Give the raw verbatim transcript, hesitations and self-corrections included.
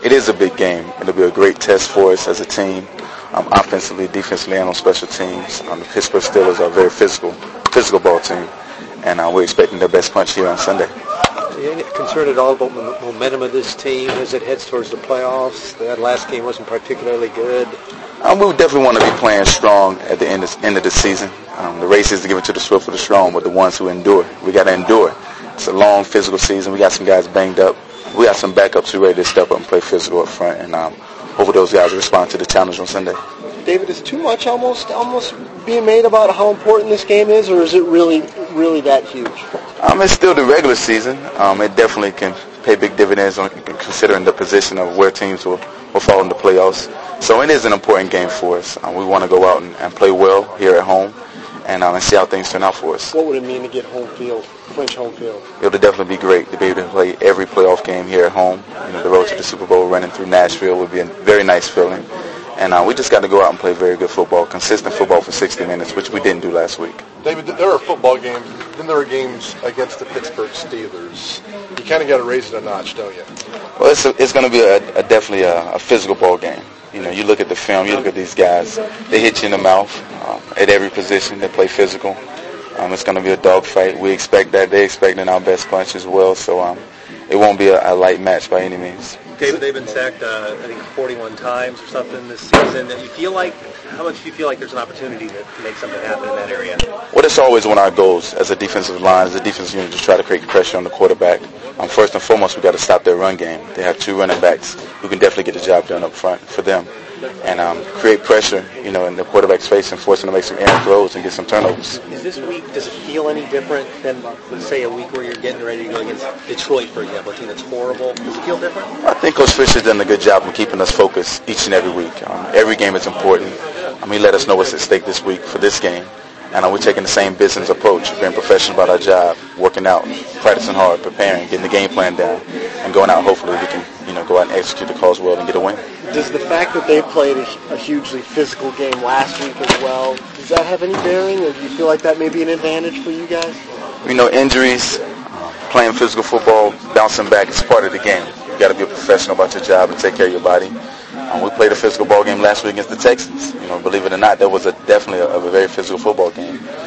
it is a big game. It'll be a great test for us as a team, um, offensively, defensively, and on special teams. Um, the Pittsburgh Steelers are a very physical, physical ball team, and uh, we're expecting their best punch here on Sunday. Are you concerned at all about the momentum of this team as it heads towards the playoffs? That last game wasn't particularly good. Um, we would definitely want to be playing strong at the end of, end of the season. Um, the race is to give it to the swift or the strong, but the ones who endure. We got to endure. It's a long physical season. We got some guys banged up. We got some backups who are ready to step up and play physical up front, and um, hopefully those guys will respond to the challenge on Sunday. David, is too much almost almost being made about how important this game is, or is it really really that huge? Um, it's still the regular season. Um, it definitely can pay big dividends on considering the position of where teams will, will fall in the playoffs. So it is an important game for us. Um, we want to go out and, and play well here at home and, um, and see how things turn out for us. What would it mean to get home field, clinch home field? It would definitely be great to be able to play every playoff game here at home. You know, the road to the Super Bowl running through Nashville would be a very nice feeling. And uh, we just got to go out and play very good football, consistent football for sixty minutes, which we didn't do last week. David, there are football games, then there are games against the Pittsburgh Steelers. You kind of got to raise it a notch, don't you? Well, it's, a, it's going to be a, a definitely a, a physical ball game. You know, you look at the film, you look at these guys, they hit you in the mouth uh, at every position. They play physical. Um, it's going to be a dogfight. We expect that. They expecting our best punch as well, so um, it won't be a, a light match by any means. David, they've been sacked, uh, I think, forty-one times or something this season. You feel like, how much do you feel like there's an opportunity to make something happen in that area? Well, that's always one of our goals as a defensive line, as a defensive unit, to try to create pressure on the quarterback. Um, first and foremost, we've got to stop their run game. They have two running backs who can definitely get the job done up front for them. And um, create pressure, you know, in the quarterback's face and force him to make some errant throws and get some turnovers. Is this week, does it feel any different than, let's say, a week where you're getting ready to go against Detroit, for example, a team that's horrible? Does it feel different? I think Coach Fisher's done a good job of keeping us focused each and every week. Um, every game is important. Um, he let us know what's at stake this week for this game. And uh, we're taking the same business approach, being professional about our job, working out, practicing hard, preparing, getting the game plan down, and going out. Hopefully we can, you know, go out and execute the calls well and get a win. Does the fact that they played a, a hugely physical game last week as well, does that have any bearing, or do you feel like that may be an advantage for you guys? You know, injuries, uh, playing physical football, bouncing back is part of the game. You got to be a professional about your job and take care of your body. Um, we played a physical ball game last week against the Texans. You know, believe it or not, that was a, definitely a, a very physical football game.